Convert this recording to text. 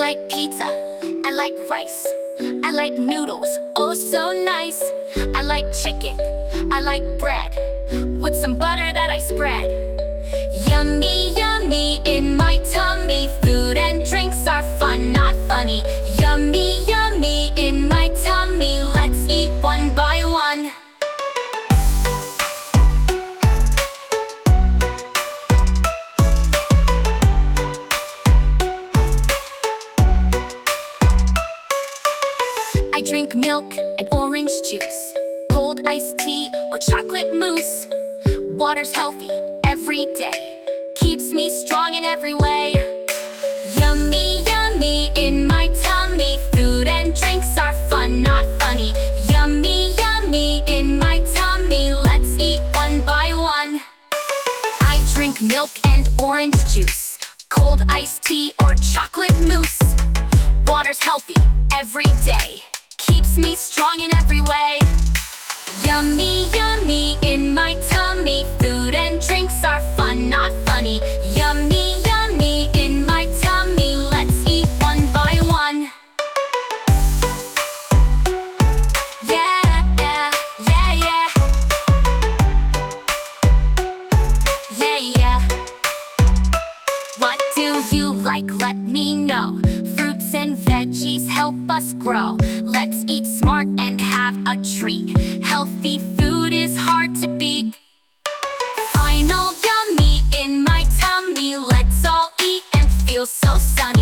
like pizza, I like rice, I like noodles, oh so nice. I like chicken, I like bread, with some butter that I spread. Yummy, yummy in my tummy. Food and drinks are fun, not funny. Yummy, yummy in my tummy. Let's eat one by one. I drink milk and orange juice, cold iced tea or chocolate mousse. Water's healthy every day, keeps me strong in every way. Yummy, yummy in my tummy. Food and drinks are fun, not funny. Yummy, yummy in my tummy. Let's eat one by one. I drink milk and orange juice, cold iced tea or chocolate mousse. Water's healthy every day, keeps me strong in every way. Yummy, yummy in my tummy. Food and drinks are fun, not funny. Yummy, yummy in my tummy. Let's eat one by one. Yeah, yeah, yeah, yeah. Yeah, yeah. What do you like? Let me know. Fruits and veggies help us grow. Let's eat smart and have a treat. Healthy food is hard to beat. Final yummy in my tummy. Let's all eat and feel so sunny.